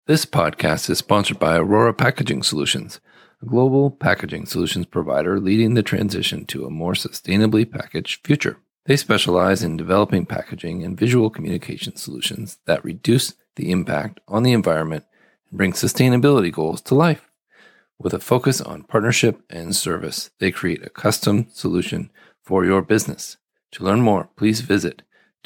This podcast is sponsored by Aurora Packaging Solutions, a global packaging solutions provider leading the transition to a more sustainably packaged future. They specialize in developing packaging and visual communication solutions that reduce the impact on the environment and bring sustainability goals to life. With a focus on partnership and service, they create a custom solution for your business. To learn more, please visit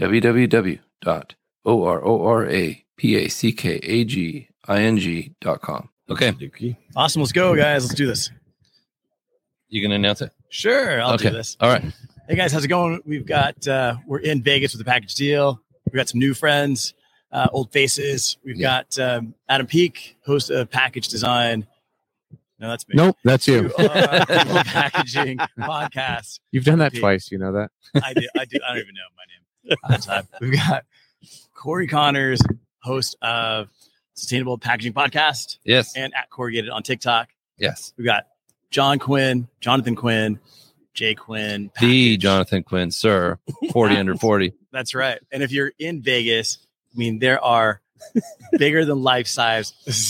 www.ororapackaging.com. Okay. Awesome. Let's go, guys. Let's do this. You going to announce it? Sure. I'll do this. All right. Hey, guys. How's it going? We've got, we're in Vegas with the package deal. We've got some new friends, old faces. We've got Adam Peak, host of Package Design. No, that's me. Nope, that's you. Packaging podcast. You've done that twice. You know that? I do. I don't even know my name. We've got Corey Connors, host of Sustainable Packaging Podcast. Yes. And at Corrugated on TikTok. Yes. We've got Jonathan Quinn, Jay Quinn. The Package. Jonathan Quinn, sir. 40 under 40. That's right. And if you're in Vegas, I mean, there are bigger than life-size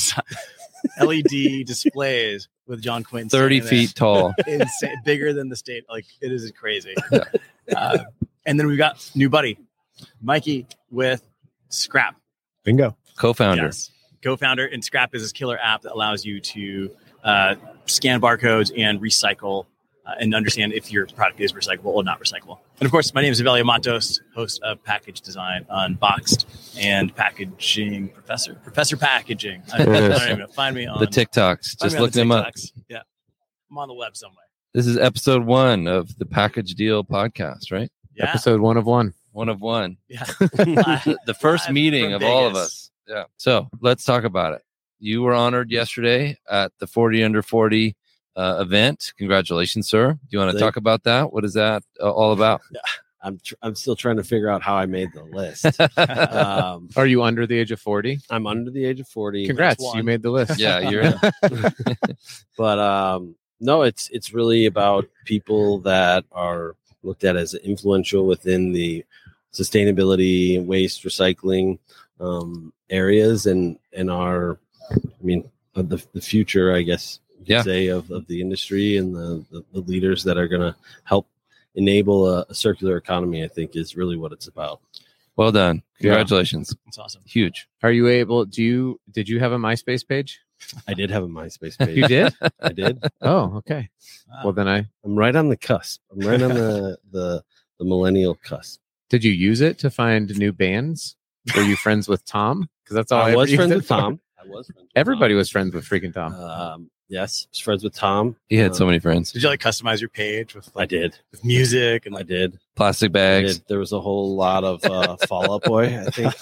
LED displays with John Quinn. 30 feet tall. Insane, bigger than the state. Like, it is crazy. And then we've got new buddy, Mikey with Scrap. Bingo. Co-founder. Yes. Co-founder. And Scrap is this killer app that allows you to scan barcodes and recycle and understand if your product is recyclable or not recyclable. And of course, my name is Evelio Matos, host of Package Design Unboxed and Packaging Professor Packaging. I don't even know. Find me on the TikToks. Just look them up. Yeah. I'm on the web somewhere. This is episode 1 of the Package Deal podcast, right? Yeah. Episode 1 of 1. 1 of 1. Yeah. The first Live meeting from of all of Vegas. us. Yeah. So let's talk about it. You were honored yesterday at the 40 under 40 event. Congratulations, sir. Do you want to talk about that? What is that all about? I'm still trying to figure out how I made the list. Are you under the age of 40? I'm under the age of 40. Congrats, you made the list. Yeah, you're in. But no, it's really about people that are looked at as influential within the sustainability, waste, recycling areas, and are, I mean, the future, I guess. Yeah. Say of the industry and the leaders that are going to help enable a circular economy, I think, is really what it's about. Well done. Congratulations. That's awesome. Huge. Are you able? Did you have a MySpace page? I did have a MySpace page. You did? I did. Oh, okay. Wow. Well, then I'm right on the cusp. I'm right on the millennial cusp. did you use it to find new bands? Were you friends with Tom? Because that's all I was ever friends used it with for. Tom. I was friends with Everybody Tom. was friends with freaking Tom. Yes, I was friends with Tom. He had so many friends. Did you like customize your page with I did. with music and I like did. Plastic I bags. did. There was a whole lot of Fall Out Boy, I think,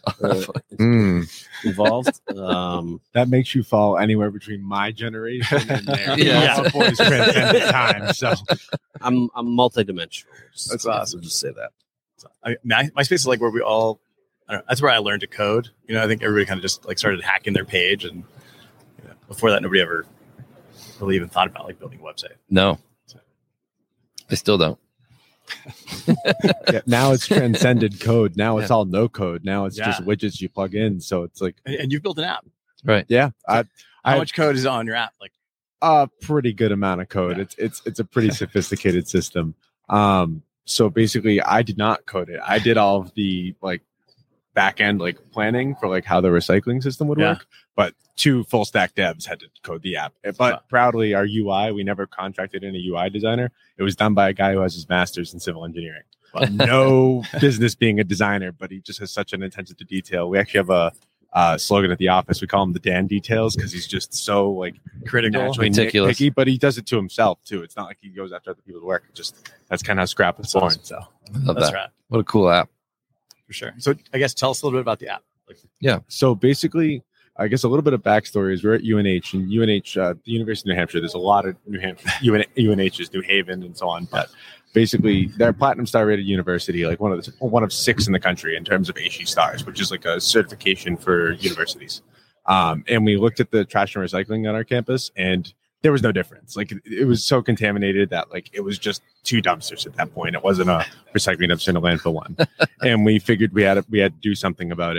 involved. That makes you fall anywhere between my generation and theirs. Yeah. All boys transcend time. So I'm multidimensional. That's awesome. I'll just say that. MySpace is like where we all. I don't know, that's where I learned to code. You know, I think everybody kind of just like started hacking their page, and before that, nobody ever really even thought about like building a website. No. I still don't. yeah, now it's transcended code. Now it's Yeah. all no code. Now it's just Yeah. widgets you plug in. So it's like, And you've built an app. Right. yeah, How I- much code is on your app? Like, a pretty good amount of code. Yeah. It's a pretty sophisticated system. So basically, I did not code it. I did all of the like back end like planning for like how the recycling system would Yeah. work. But 2 full stack devs had to code the app. But Wow. proudly, our UI, we never contracted in a UI designer. It was done by a guy who has his master's in civil engineering. No business being a designer, but he just has such an attention to detail. We actually have a slogan at the office. We call him the Dan Details because he's just so like critical. naturally Meticulous. nitpicky, but he does it to himself too. It's not like he goes after other people's work. It's just that's kind of how Scrap was born. awesome. So I love That's that. right, What a cool app. for sure. So I guess tell us a little bit about the app. Like, so basically, I guess a little bit of backstory is we're at UNH, and UNH, the University of New Hampshire. There's a lot of New Hampshire UNHs, New Haven, and so on. But basically, they're a platinum star rated university, like one of 6 in the country in terms of ASHI stars, which is like a certification for universities. And we looked at the trash and recycling on our campus, and there was no difference. Like it was so contaminated that like it was just 2 dumpsters at that point. It wasn't a recycling dumpster and a landfill one. And we figured we had to do something about it.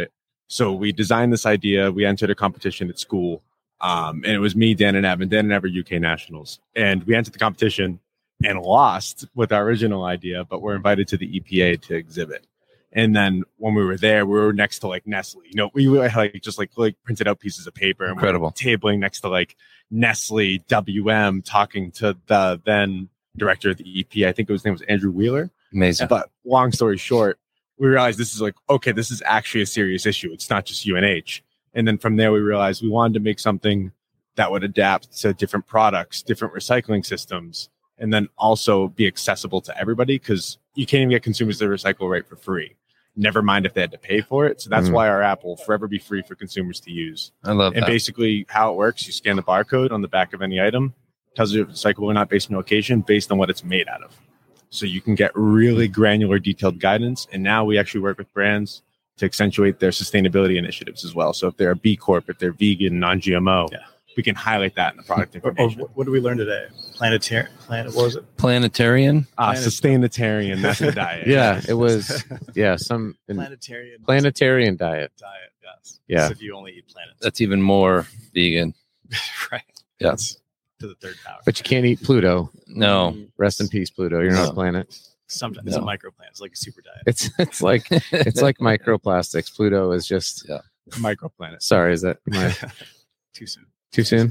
So we designed this idea. We entered a competition at school. And it was me, Dan and Evan. Dan and Evan were UK nationals. And we entered the competition and lost with our original idea, but we're invited to the EPA to exhibit. And then when we were there, we were next to like Nestle. You know, we were like just like printed out pieces of paper and Incredible. we were tabling next to like Nestle, WM, talking to the then director of the EPA. I think his name was Andrew Wheeler. Amazing. But long story short, we realized this is like, okay, this is actually a serious issue. It's not just UNH. And then from there, we realized we wanted to make something that would adapt to different products, different recycling systems, and then also be accessible to everybody, because you can't even get consumers to recycle right for free. Never mind if they had to pay for it. So that's why our app will forever be free for consumers to use. I love And that. basically how it works, you scan the barcode on the back of any item, tells you if it's recyclable or not based on location, based on what it's made out of. So you can get really granular, detailed guidance. And now we actually work with brands to accentuate their sustainability initiatives as well. So if they're a B Corp, if they're vegan, non-GMO, we can highlight that in the product information. What did we learn today? What was it? Planetarian. Sustainitarian, that's the diet. Yeah, it was. Yeah, some planetarian diet. Yes. Yeah. As if you only eat planets. That's even more vegan. right. Yeah. That's to the third power. But you can't eat Pluto. No. Rest in peace, Pluto. You're not No. a planet. Sometimes it's a microplant. It's like a super diet. It's like microplastics. Pluto is just. Microplanet. Sorry, is that Too soon. too soon?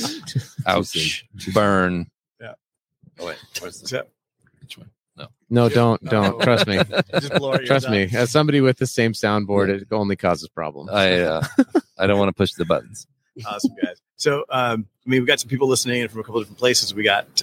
Ouch. Burn. Yeah. Oh, wait. What's this? So, Which one? No, don't. No. Trust me. just blow our Trust ears me. As somebody with the same soundboard, it only causes problems. I don't want to push the buttons. out. Awesome, guys. So, we've got some people listening in from a couple of different places. We got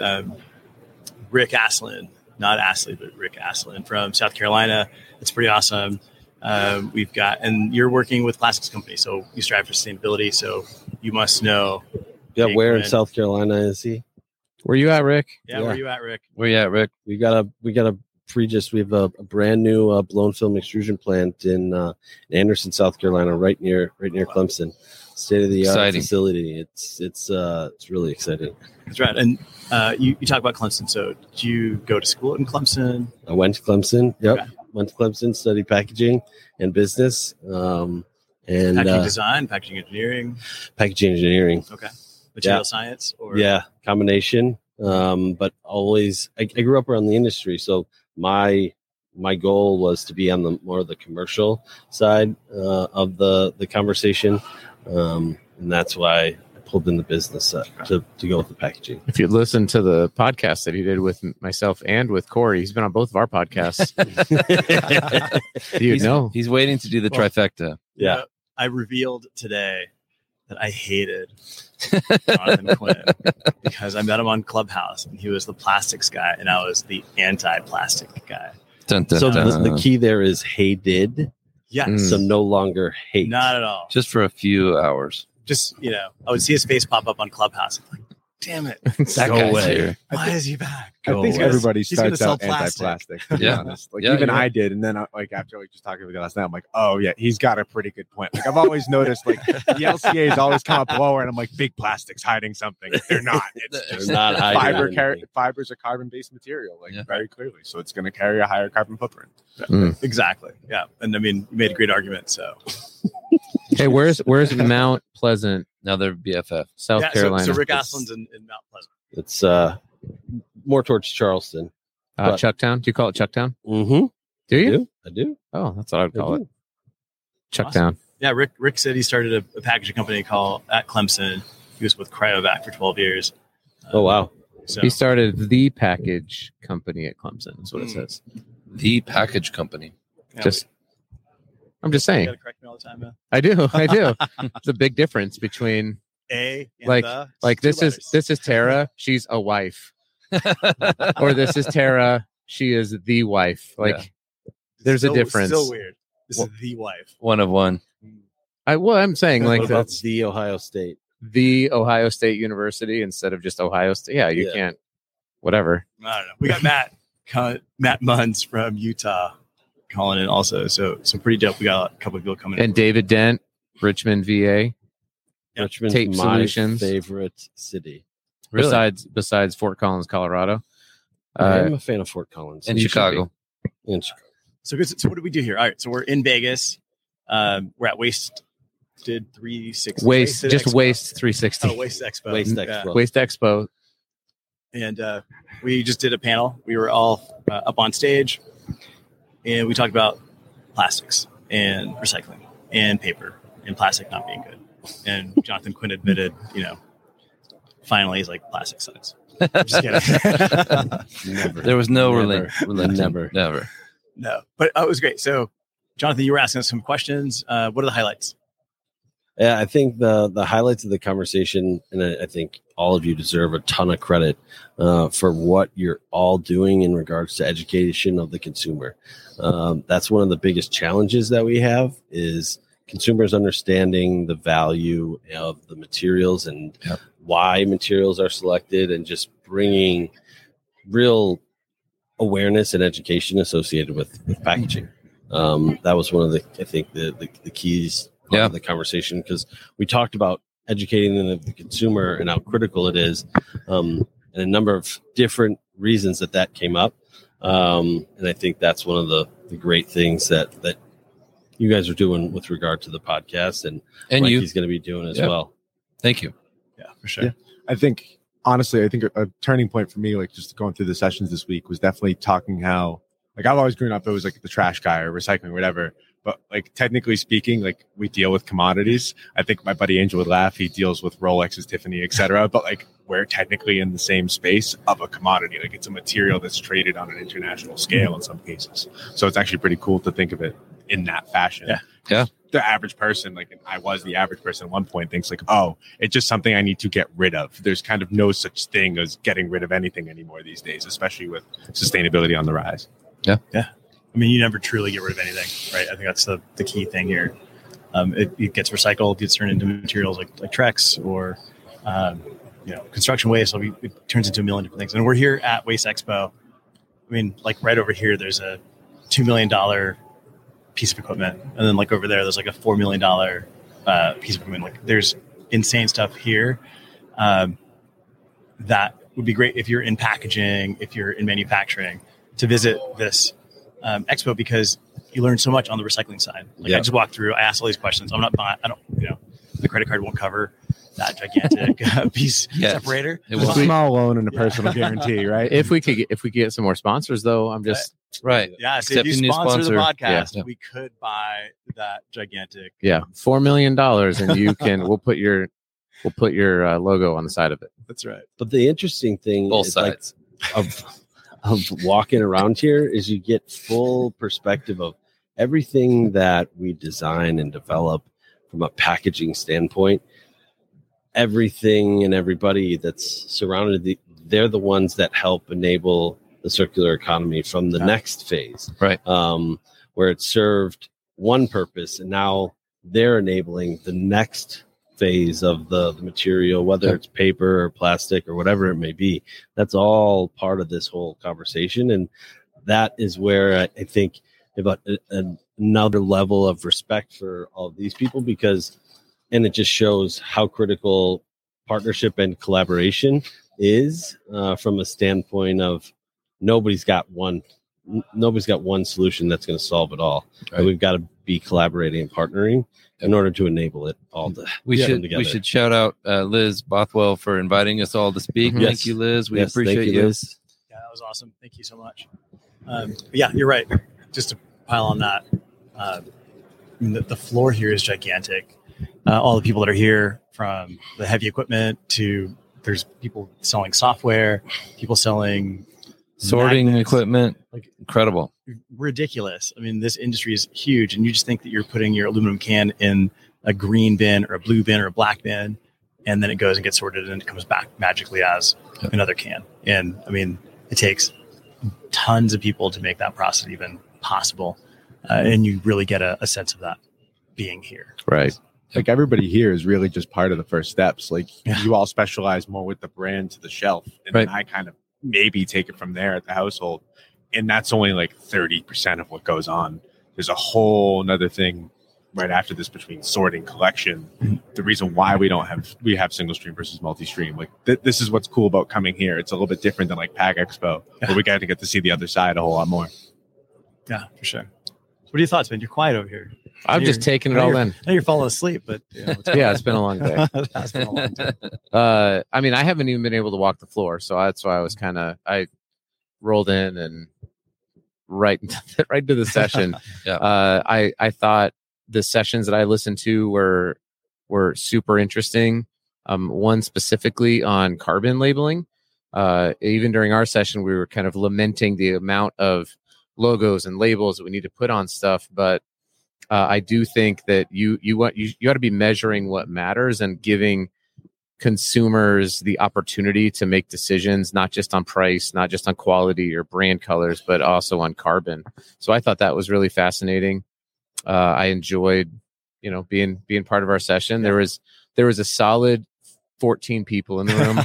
Rick Aslin, not Astley, but Rick Aslin from South Carolina. It's pretty awesome. We've got, and you're working with plastics company, so you strive for sustainability. So you must know. Yeah, Jake where in Quinn. South Carolina is he? Where you at, Rick? Yeah, where are you at, Rick? Where you at, Rick? We got a we have a brand new blown film extrusion plant in Anderson, South Carolina, right near Clemson. State of the art Exciting. facility. It's really exciting. That's right. And you talk about Clemson. So did you go to school in Clemson? I went to Clemson. Yep, Okay. went to Clemson, studied packaging and business, and Packaging design, packaging engineering. packaging engineering. Okay. Material science or Yeah, combination. But always, I grew up around the industry, so my goal was to be on the more of the commercial side of the conversation, and that's why I pulled in the business to go with the packaging. If you listen to the podcast that he did with myself and with Corey, he's been on both of our podcasts. You'd know. He's waiting to do the trifecta. Yeah. I revealed today that I hated Jonathan Quinn because I met him on Clubhouse and he was the plastics guy and I was the anti-plastic guy. Dun, dun, So dun. the key there is hated, Yes. so no longer hate. Not at all. Just for a few hours. Just, I would see his face pop up on Clubhouse. I'm like, damn it. That Go guy's away. here. Why is he back? I think away. everybody He's gonna starts sell out anti-plastic, to be Yeah. honest. Like Yeah, even you're right. I did, and then after just talking with you last night, I'm like, oh yeah, he's got a pretty good point. Like I've always noticed, like the LCA's always come up lower, and I'm like, big plastics hiding something. They're not. It's They're not hiding anything. fibers are carbon-based material, like Yeah. very clearly. So it's going to carry a higher carbon footprint. Exactly. Yeah. And I mean, you made a great argument. So, Hey, where's Mount Pleasant, Now they're BFF. South yeah, Carolina? So Rick Aslin's in Mount Pleasant. It's more towards Charleston. Chucktown. Do you call it Chucktown? Mm-hmm. Do you? I do. Oh, that's what I'd call it. Awesome. Chucktown. Yeah. Rick said he started a packaging company called at Clemson. He was with Cryovac for 12 years. Oh wow. So He started the package company at Clemson. That's what it says. The package company. yeah, I'm just you saying. got to correct me all the time, man. I do. It's a big difference between A and Like- the. like Two this letters. is Tara. She's a wife, or this is Tara. She is the wife. Like there's a Still- difference. Still weird. This is the wife. One of one. I'm saying like What about that's the Ohio State? the Ohio State University instead of just Ohio State. Yeah, you Yeah. can't. Whatever. I don't know. We got Matt Munns from Utah calling in also. So pretty dope. We got a couple of people coming in. And David Dent, Richmond, VA. Yep. Richmond's Tape my Solutions. favorite city. Really? Besides Fort Collins, Colorado. I'm a fan of Fort Collins. In You should Chicago. In Chicago. So what do we do here? All right. So we're in Vegas. We're at Waste 360. Waste Expo. Waste 360. Oh, Waste Expo. Waste Yeah. Expo. Waste Expo. And we just did a panel. We were all up on stage, and we talked about plastics and recycling and paper and plastic not being good. And Jonathan Quinn admitted, finally he's like, plastic sucks. Just kidding. Never. There was no Never. relation. Never. No, but it was great. So, Jonathan, you were asking us some questions. What are the highlights? Yeah, I think the highlights of the conversation, and I think all of you deserve a ton of credit for what you're all doing in regards to education of the consumer. That's one of the biggest challenges that we have is consumers understanding the value of the materials and why materials are selected, and just bringing real awareness and education associated with packaging. That was one of the keys of the conversation, because we talked about educating the consumer and how critical it is, and a number of different reasons that came up. And I think that's one of the great things that you guys are doing with regard to the podcast, and Mikey's going to be doing as well. Thank you. Yeah, for sure. Yeah. I think a turning point for me, like just going through the sessions this week, was definitely talking how, like, I've always grown up, it was like the trash guy or recycling, whatever. But like, technically speaking, like, we deal with commodities. I think my buddy Angel would laugh. He deals with Rolexes, Tiffany, etc. But like, we're technically in the same space of a commodity. Like, it's a material that's traded on an international scale in some cases. So it's actually pretty cool to think of it in that fashion. Yeah. The average person, like I was the average person at one point, thinks like, oh, it's just something I need to get rid of. There's kind of no such thing as getting rid of anything anymore these days, especially with sustainability on the rise. Yeah. I mean, you never truly get rid of anything, right? I think that's the key thing here. It gets recycled, gets turned into materials like Trex or construction waste. So it turns into a million different things. And we're here at Waste Expo. I mean, like right over here, there's a $2 million piece of equipment, and then like over there, there's like a $4 million piece of equipment. Like, there's insane stuff here. That would be great if you're in packaging, if you're in manufacturing, to visit this expo, because you learn so much on the recycling side. Like, I just walked through, I asked all these questions. The credit card won't cover that gigantic piece separator. It was a small loan and a personal guarantee, right? If we could get some more sponsors, though, I'm just right. Yeah, so if you sponsor the podcast, we could buy that gigantic. Yeah, $4 million, and you can. we'll put your logo on the side of it. That's right. But the interesting thing Both is sides. of walking around here is you get full perspective of everything that we design and develop from a packaging standpoint. Everything and everybody that's surrounded, they're the ones that help enable the circular economy from the next phase, right? Where it served one purpose, and now they're enabling the next phase of the material, whether it's paper or plastic or whatever it may be. That's all part of this whole conversation, and that is where I think about another level of respect for all of these people, and it just shows how critical partnership and collaboration is from a standpoint of nobody's got one solution that's going to solve it all. Right. We've got to be collaborating and partnering in order to enable it all to we should shout out Liz Bothwell for inviting us all to speak. Yes. Thank you, Liz. We appreciate you. Liz. Yeah, that was awesome. Thank you so much. Yeah, you're right. Just to pile on that, the floor here is gigantic. All the people that are here, from the heavy equipment to there's people selling software, people selling sorting magnets, equipment, like incredible, ridiculous. I mean, this industry is huge, and you just think that you're putting your aluminum can in a green bin or a blue bin or a black bin, and then it goes and gets sorted and it comes back magically as another can. And I mean, it takes tons of people to make that process even possible, and you really get a sense of that being here. Right. Like, everybody here is really just part of the first steps. Like, you all specialize more with the brand to the shelf, and then I kind of maybe take it from there at the household, and that's only like 30% of what goes on. There's a whole nother thing right after this between sorting, collection. The reason why we have single stream versus multi-stream, like this is what's cool about coming here. It's a little bit different than like Pack Expo, where we get to see the other side a whole lot more. Yeah, for sure. What are your thoughts, man? You're quiet over here. I'm just taking it all in. I know you're falling asleep, but Yeah, it's been a long day. It's been a long time. I mean, I haven't even been able to walk the floor, so that's why I rolled in and right into the session. Yeah. I thought the sessions that I listened to were super interesting. One specifically on carbon labeling. Even during our session, we were kind of lamenting the amount of logos and labels that we need to put on stuff, but I do think that you got to be measuring what matters and giving consumers the opportunity to make decisions, not just on price, not just on quality or brand colors, but also on carbon. So I thought that was really fascinating. I enjoyed, being part of our session. There was a solid 14 people in the room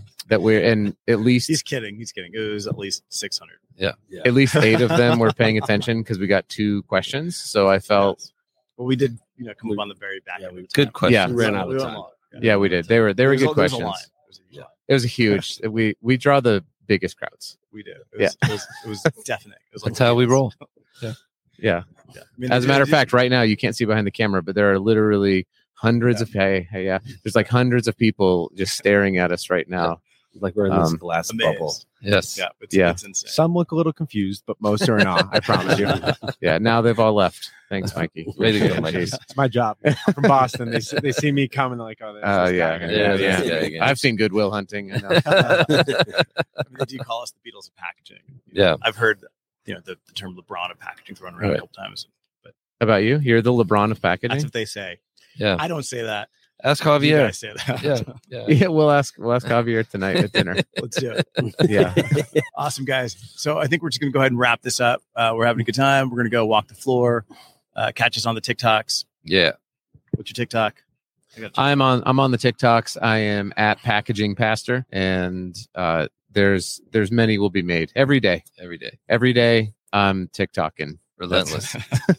and at least He's kidding. It was at least 600. at least 8 of them were paying attention because we got 2 questions. So I felt, Well, we did, come up on the very back. Yeah, end of the Good time. question. Yeah. We ran out We of went time. long. yeah, we did. They were There was good a- there was a questions. line. It was a huge line. It was huge. We draw the biggest crowds. We did. It was definite. It was That's how we roll. Yeah. Yeah. I mean, As a matter of fact, right now you can't see behind the camera, but there are literally hundreds of there's like hundreds of people just staring at us right now. Like we're in this glass amazed. bubble. Yes. Yeah, Yeah. it's insane. Some look a little confused, but most are in awe. I promise you. Yeah, now they've all left. Thanks, Mikey. Way to go, Mikey. Jeez. It's my job. I'm from Boston. They see me coming. They're like, oh, there's this Yeah, guy. Yeah. I've seen Goodwill Hunting. I know. I mean, they do call us the Beatles of packaging. Yeah. I've heard the term LeBron of packaging thrown around Right. a couple times. About you? You're the LeBron of That's packaging. what they say. Yeah. I don't say that. Ask You Javier. guys say that. Yeah. Yeah, we'll ask Javier tonight at dinner. Let's do it. Yeah. Awesome, guys. So I think we're just going to go ahead and wrap this up. We're having a good time. We're going to go walk the floor. Catch us on the TikToks. Yeah. What's your TikTok? I got I'm on the TikToks. I am at Packaging Pastor, and there's many will be made every day. Every day. Every day I'm TikToking. Relentless.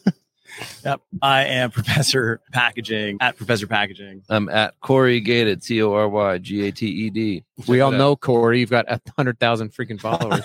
Yep. I am Professor Packaging at Professor Packaging. I'm at Corey Gated, CORYGATED. We all know Corey. You've got 100,000 freaking followers.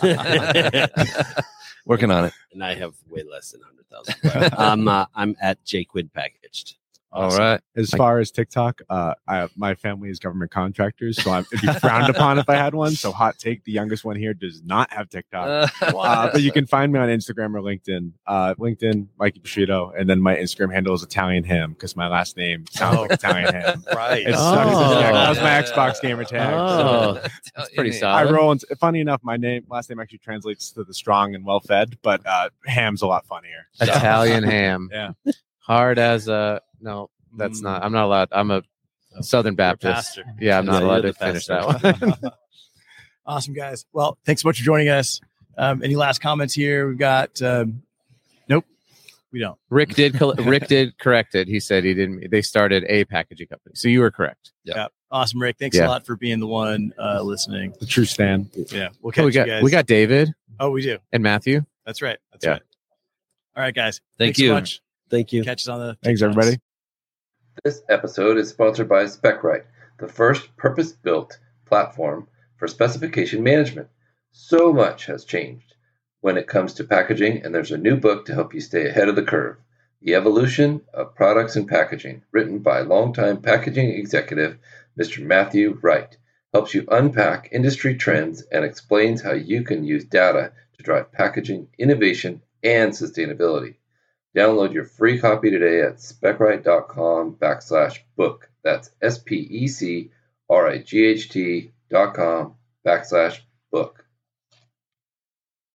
Working on it. And I have way less than 100,000. I'm at Jaquid Packaged. All right. As far as TikTok, my family is government contractors, so it'd be frowned upon if I had one. So hot take, the youngest one here does not have TikTok. But you can find me on Instagram or LinkedIn. LinkedIn, Mikey Bushido, and then my Instagram handle is Italian Ham because my last name sounds like Italian Ham. Right. It's Oh. that was my Xbox gamer tag. Oh, So that's pretty I solid. roll. Funny enough, my last name actually translates to the strong and well fed, but ham's a lot funnier. So, Italian ham. Yeah. Hard as a no. That's not. I'm not allowed. I'm a Southern Baptist. pastor. Yeah, I'm not Yeah, allowed you're to the finish pastor. that one. Awesome, guys. Well, thanks so much for joining us. Any last comments here? We've got nope, we don't. Rick did correct it. He said he didn't. They started a packaging company, so you were correct. Yeah. Awesome, Rick. Thanks Yeah. a lot for being the one listening. the true Stan. Yeah, we'll catch Oh, you guys. we got David Oh, we do. and Matthew. That's right. That's Yeah. right. All right, guys. Thank Thanks you. so much. Thank you. Catch us on the Thanks, TikToks. everybody. This episode is sponsored by SpecRite, the first purpose-built platform for specification management. So much has changed when it comes to packaging, and there's a new book to help you stay ahead of the curve, The Evolution of Products and Packaging, written by longtime packaging executive Mr. Matthew Wright. Helps you unpack industry trends and explains how you can use data to drive packaging, innovation, and sustainability. Download your free copy today at specrite.com/book. That's SPECRIGHT.com/book.